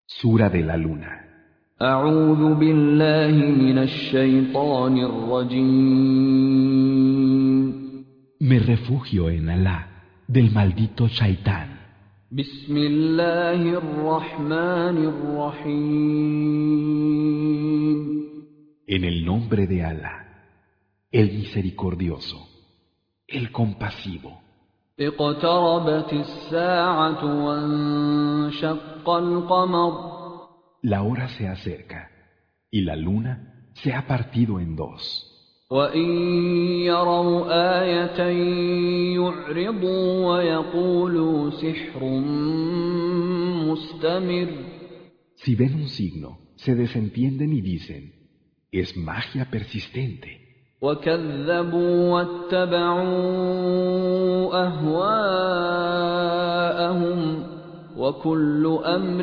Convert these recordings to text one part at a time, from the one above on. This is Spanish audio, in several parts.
Sura de la Luna. أعوذ بالله من الشيطان الرجيم. Me refugio en Alá del maldito Shaitán. بسم الله الرحمن الرحيم. En el nombre de Alá, el misericordioso, el compasivo. اقتربت الساعة وانشق القمر. La hora se acerca y la luna se ha partido en dos. وإن يروا آية يعرضوا ويقولوا سحر مستمر. Si ven un signo, se desentienden y dicen, es magia persistente. وكذبوا واتبعوا أهواءهم وكل أمر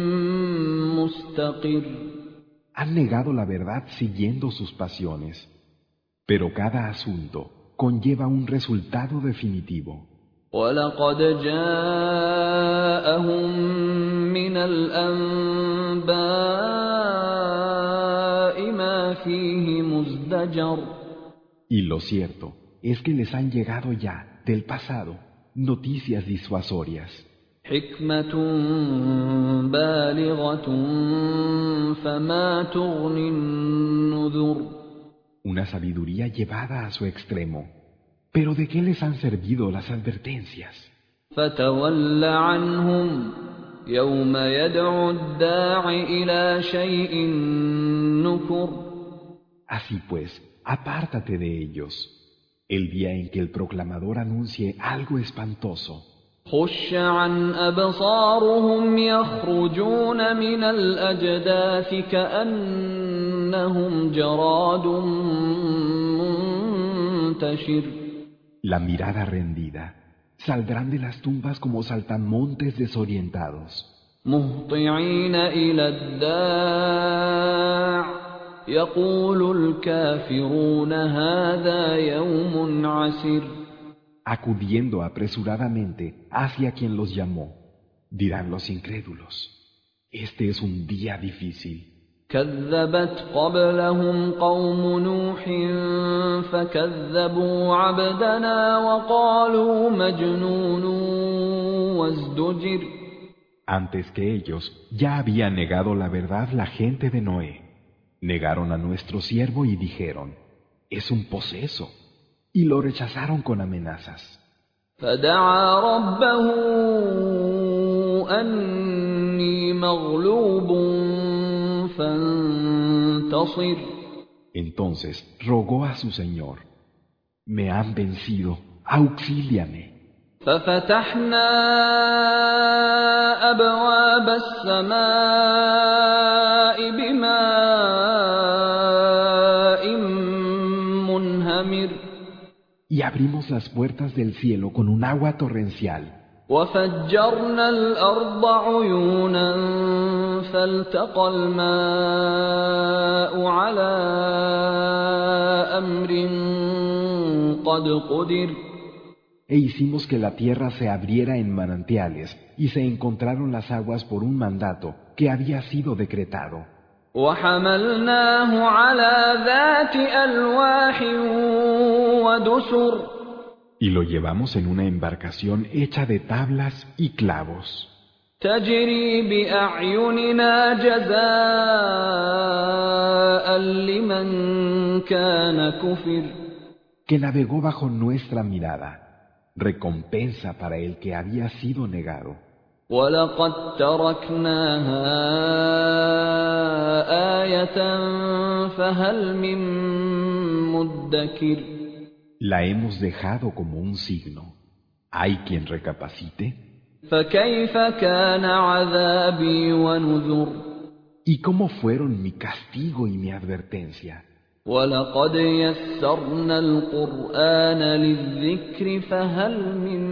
مستقر. Han negado la verdad siguiendo sus pasiones, pero cada asunto conlleva un resultado definitivo. ولقد جاءهم من الأنباء ما فيه مزدجر. Y lo cierto es que les han llegado ya, del pasado, noticias disuasorias. حكمة بالغة فما تغني النذر. Una sabiduría llevada a su extremo. ¿Pero de qué les han servido las advertencias? فتول عنهم يوم يدعو الداع إلى شيء نكر. Así pues, apártate de ellos, el día en que el proclamador anuncie algo espantoso. خش عن أبصارهم يخرجون من الأجداث كأنهم جراد منتشر. La mirada rendida. Saldrán de las tumbas como saltamontes desorientados. مهطعين إلى الداع يقول الكافرون هذا يوم عسر. Acudiendo apresuradamente hacia quien los llamó, dirán los incrédulos, este es un día difícil. كذبت قبلهم قوم نوح فكذبوا عبدنا وقالوا مجنون وازدجر. Antes que ellos, ya había negado la verdad la gente de Noé. Negaron a nuestro siervo y dijeron, es un poseso, y lo rechazaron con amenazas. فدعا ربه أني مغلوب فانتصر. Entonces rogó a su Señor, me han vencido, auxíliame. ففتحنا أبواب السماء بماء منهمر. Y abrimos las puertas del cielo con un agua torrencial. وفجرنا الأرض عيونا فالتقى الماء على أمر قد قدر. E hicimos que la tierra se abriera en manantiales, y se encontraron las aguas por un mandato que había sido decretado. وحملناه على ذات ألواح ودسر. Y lo llevamos en una embarcación hecha de tablas y clavos, تجري بأعيننا جزاء لمن كان كفر. que navegó bajo nuestra mirada, recompensa para el que había sido negado. ولقد تركناها آية فهل من مدكر. La hemos dejado como un signo. ¿Hay quien recapacite? فكيف كان عذابي ونذر. ¿Y cómo fueron mi castigo y mi advertencia? ولقد يسرنا القرآن للذكر فهل من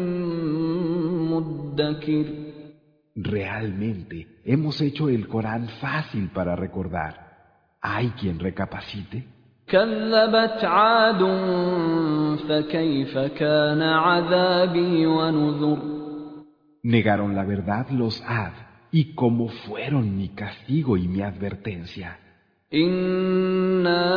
مدكر. Realmente hemos hecho el Corán fácil para recordar. ¿Hay quien recapacite? كذبت عاد فكيف كان عذابي ونذر. Negaron la verdad los Ad, y cómo fueron mi castigo y mi advertencia. إنا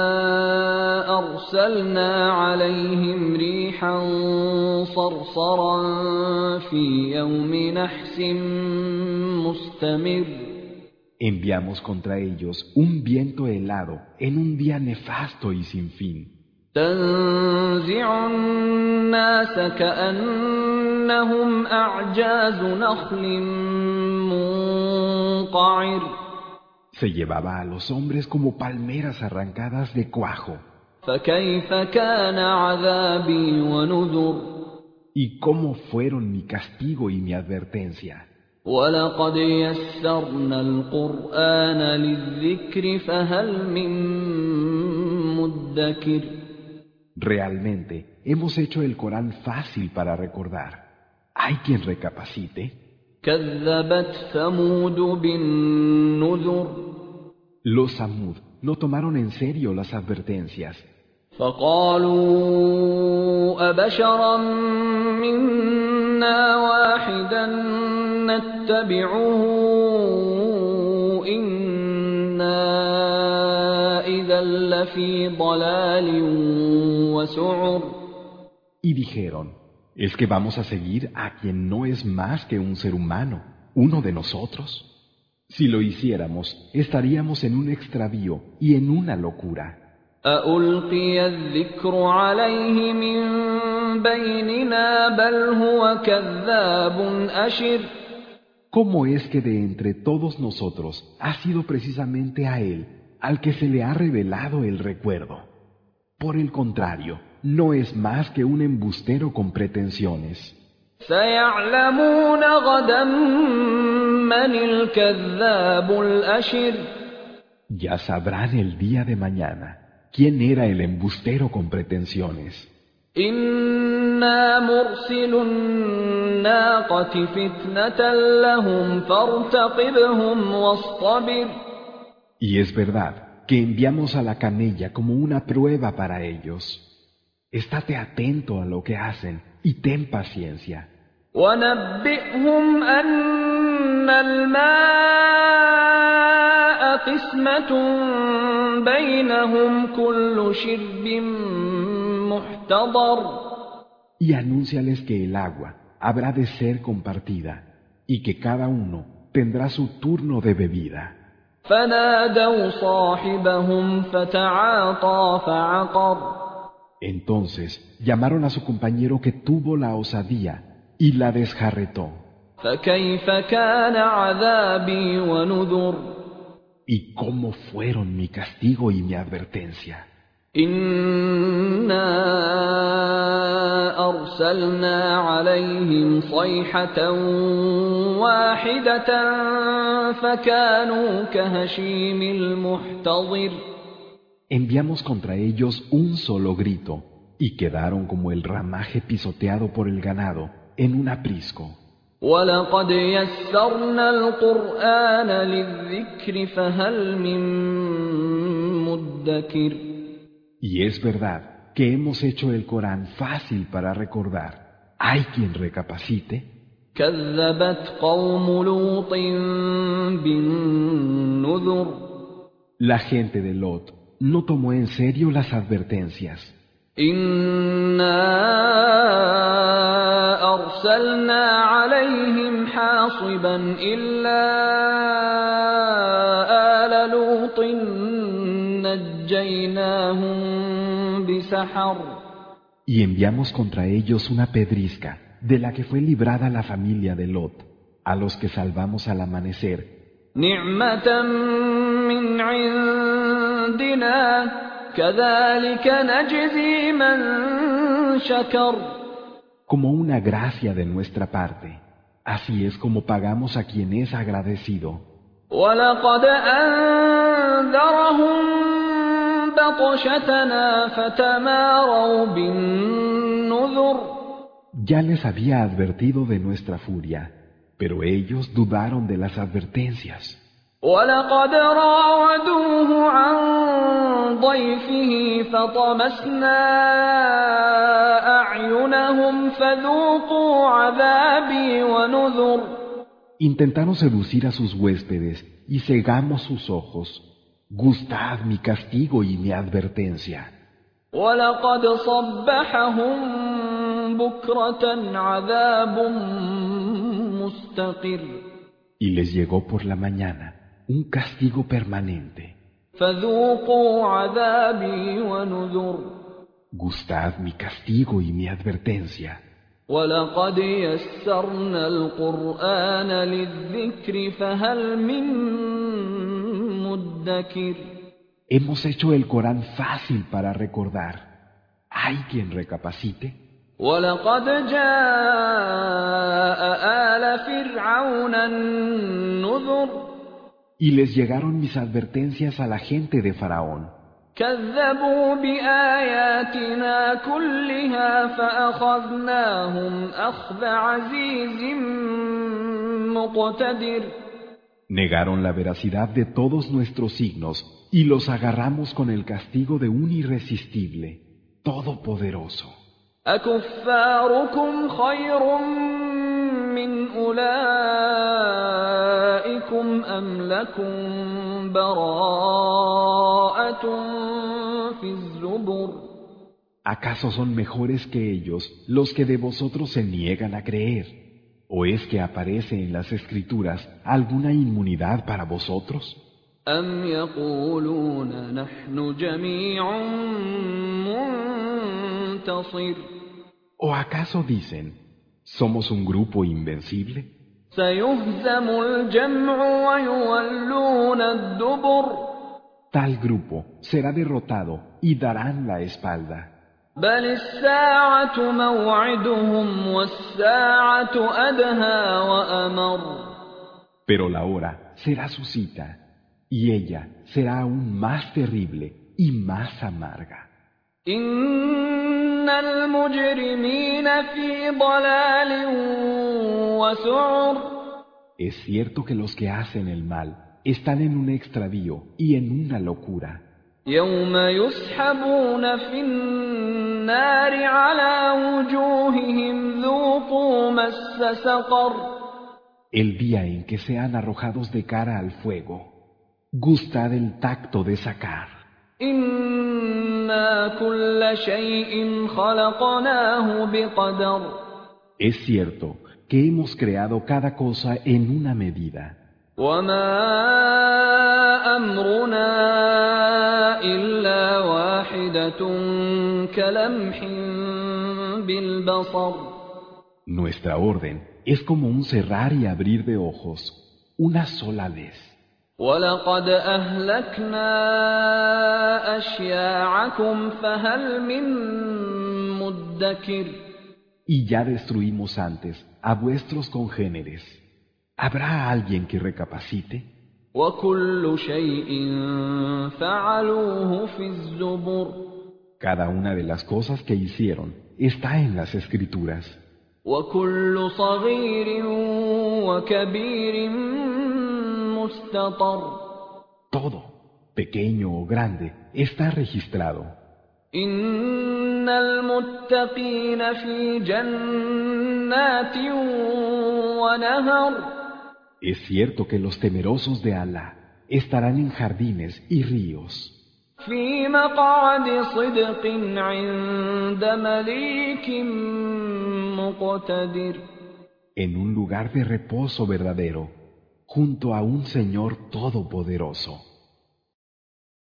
أرسلنا عليهم ريحا صرصرا في يوم نحس مستمر. Enviamos contra ellos un viento helado en un día nefasto y sin fin. تنزع الناس كأنهم أعجاز نخل منقعر. Se llevaba a los hombres como palmeras arrancadas de cuajo. فكيف كان عذابي ونذر. ¿Y cómo fueron mi castigo y mi advertencia? ولقد يسرنا القرآن للذكر فهل من مدكر. Realmente hemos hecho el Corán fácil para recordar. ¿Hay quien recapacite? كذبت ثمود بالنذر. Los Samud no tomaron en serio las advertencias. فقالوا أبشرا منا واحدا نتبعه إنا إذا لفي ضلال وسعر. Y dijeron, ¿es que vamos a seguir a quien no es más que un ser humano, uno de nosotros? Si lo hiciéramos, estaríamos en un extravío y en una locura. أألقي الذكر عليه من بيننا بل هو كذاب أشر. ¿Cómo es que de entre todos nosotros ha sido precisamente a él al que se le ha revelado el recuerdo? Por el contrario, no es más que un embustero con pretensiones. سيعلمون غدا من الكذاب الأشر. Ya sabrán el día de mañana quién era el embustero con pretensiones. إنا مرسل الناقة فتنة لهم فارتقبهم واصطبر. Y es verdad que enviamos a la camella como una prueba para ellos. Estate atento a lo que hacen y ten paciencia. ونبئهم أن الماء قسمة بينهم كل شرب محتضر. Y anúnciales que el agua habrá de ser compartida y que cada uno tendrá su turno de bebida. فنادوا صاحبهم فتعاطى فعقر. Entonces llamaron a su compañero que tuvo la osadía y la desjarretó. فكيف كان عذابي ونذر. ¿Y cómo fueron mi castigo y mi advertencia? إنا أرسلنا عليهم صيحة واحدة فكانوا كهشيم المحتضر. Enviamos contra ellos un solo grito y quedaron como el ramaje pisoteado por el ganado en un aprisco. ولقد يسرنا القرآن للذكر فهل من مدكر. Y es verdad que hemos hecho el Corán fácil para recordar. ¿Hay quien recapacite? كذبت قوم لوط بالنذر. La gente de Lot no tomó en serio las advertencias. إنا أرسلنا عليهم حاصبا إلا آل لوط نجيناهم بسحر. Y enviamos contra ellos una pedrisca, de la que fue librada la familia de Lot, a los que salvamos al amanecer. نعمة من عندنا كذلك نجزي من شكر. Como una gracia de nuestra parte. Así es como pagamos a quien es agradecido. ولقد أنذرهم بطشتنا فتماروا بالنذر. Ya les había advertido de nuestra furia, pero ellos dudaron de las advertencias. ولقد راودوه عن ضيفه فطمسنا أعينهم فذوقوا عذابي ونذر. Intentaron seducir a sus huéspedes y cegamos sus ojos. Gustad mi castigo y mi advertencia. ولقد صبحهم بكرة عذاب مستقر Y les llegó por la mañana un castigo permanente. فذوقوا عذابي ونذر Gustad mi castigo y mi advertencia. ولقد يسرنا القرآن للذكر فهل من مدكر Hemos hecho el Corán fácil para recordar. ¿Hay quien recapacite? ولقد جاء آل فرعون النذر Y les llegaron mis advertencias a la gente de Faraón. كذبوا بآياتنا كلها فأخذناهم أخذ عزيز مقتدر Negaron la veracidad de todos nuestros signos y los agarramos con el castigo de un irresistible, todopoderoso. أكفاركم خير من أولئكم أم لكم براءة في الزبر ¿Acaso son mejores que ellos los que de vosotros se niegan a creer? ¿O es que aparece en las Escrituras alguna inmunidad para vosotros? أم يقولون نحن جميع منتصر ¿O acaso dicen, somos un grupo invencible? سيهزم الجمع ويولون الدبر Tal grupo será derrotado y darán la espalda. بل الساعة موعدهم والساعة أدهى وأمر Pero la hora será su cita, y ella será aún más terrible y más amarga. إن المجرمين في ضلال وسعر Es cierto que los que hacen el mal están en un extravío y en una locura. يوم يسحبون في النار على وجوههم ذوقوا مس سقر El día en que sean arrojados de cara al fuego, gustad el tacto de sacar. إنا كل شيء خلقناه بقدر Es cierto que hemos creado cada cosa en una medida. وما أمرنا إلا واحدة كلمح بالبصر Nuestra orden es como un cerrar y abrir de ojos, una sola vez. ولقد أهلكنا أشياعكم فهل من مدكر Y ya destruimos antes a vuestros congéneres. ¿Habrá alguien que recapacite? وكل شيء فعلوه في الزبر Cada una de las cosas que hicieron está en las Escrituras. وكل صغير وكبير مستطر Todo, pequeño o grande, está registrado. إن المتقين في جنات ونهر Es cierto que los temerosos de Alá estarán en jardines y ríos, في مقعد صدق عند مليك مقتدر en un lugar de reposo verdadero, junto a un Señor todopoderoso.